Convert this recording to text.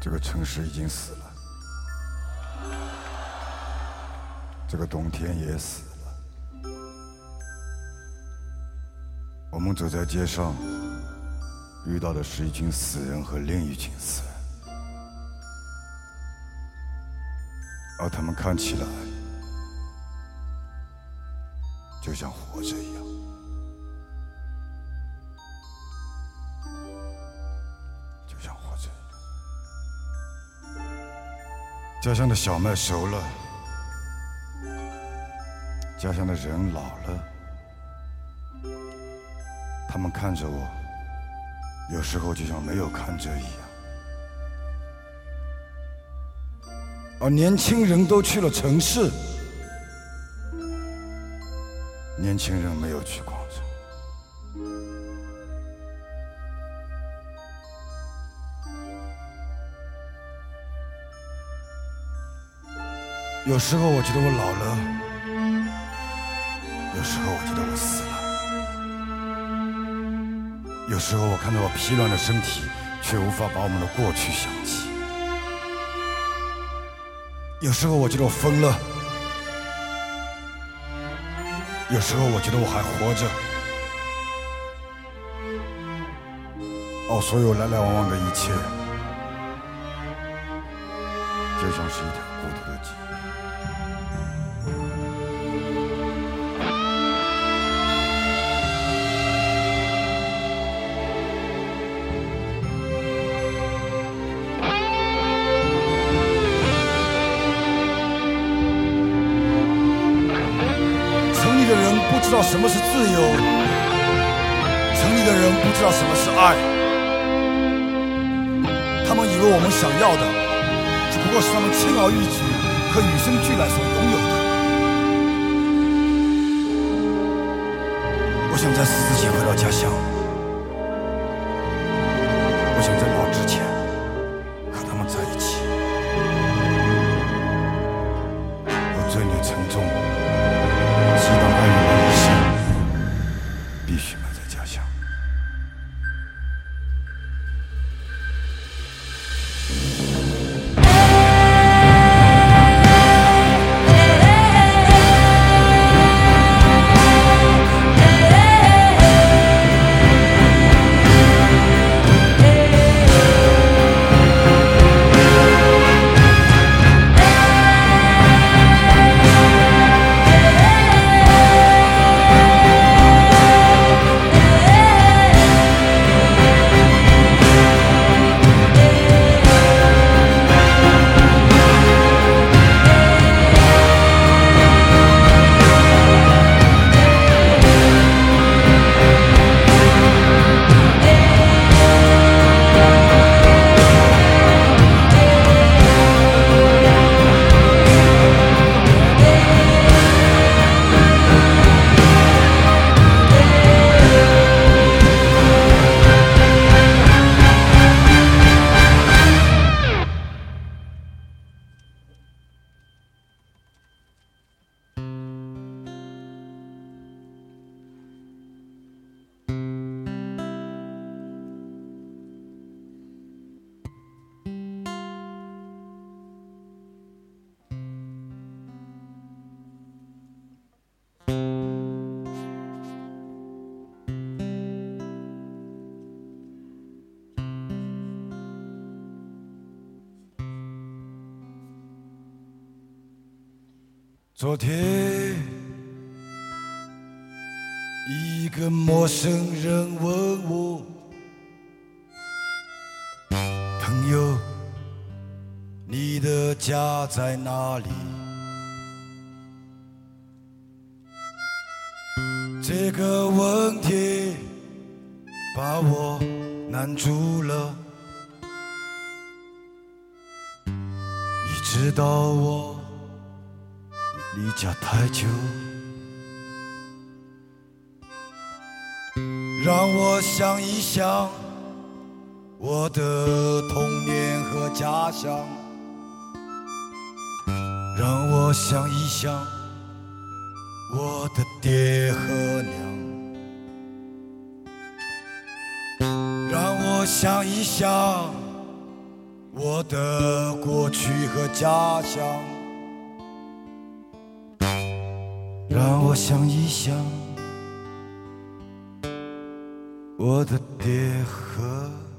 这个城市已经死了，这个冬天也死了。我们走在街上，遇到的是一群死人和另一群死人，而他们看起来就像活着一样。家乡的小麦熟了，家乡的人老了，他们看着我，有时候就像没有看着一样。而年轻人都去了城市，年轻人没有去广州。有时候我觉得我老了，有时候我觉得我死了，有时候我看到我疲软的身体，却无法把我们的过去想起。有时候我觉得我疯了，有时候我觉得我还活着。所有来来往往的一切，就像是一条孤独的鸡。不知道什么是自由，城里的人不知道什么是爱，他们以为我们想要的只不过是他们轻而易举和与生俱来所拥有的。我想在死之前回到家乡，我想在老之前和他们在一起。我罪孽沉重，激荡爱人的一生必须埋在家乡。昨天，一个陌生人问我，朋友，你的家在哪里？这个问题把我难住了。你知道我离家太久，让我想一想我的童年和家乡，让我想一想我的爹和娘，让我想一想我的过去和家乡，让我想一想我的爹和